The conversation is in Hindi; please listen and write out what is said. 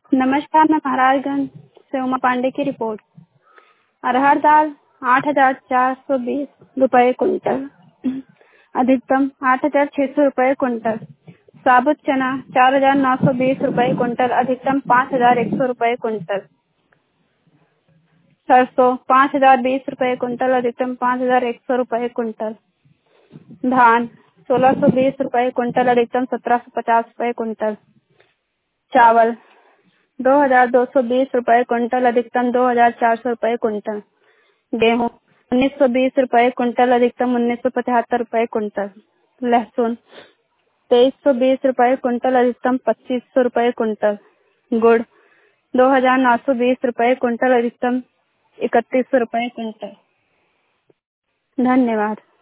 नमस्कार, मैं महाराजगंज से उमा पांडे की रिपोर्ट। अरहर दाल 8,420 रुपए कुंटल, अधिकतम 8,600 रुपए कुंटल। साबुत चना 4,920 रुपए कुंटल, अधिकतम 5,100 रुपए कुंटल। सरसों 5,020 रुपए कुंटल, अधिकतम 5,100 रुपए कुंटल। धान 1,620 रुपए कुंटल, अधिकतम 1,750 रुपए कुंटल। चावल 2,220 रुपए कुंटल, अधिकतम 2,400 रुपए कुंटल। गेहूँ 1,920 रुपए कुंटल, अधिकतम 1,975 रुपए कुंटल। लहसुन 2,320 रुपए कुंटल, अधिकतम 2,500 रुपए कुंटल। गुड़ 2,920 रुपए कुंटल, अधिकतम 3,100 रुपए कुंटल। धन्यवाद।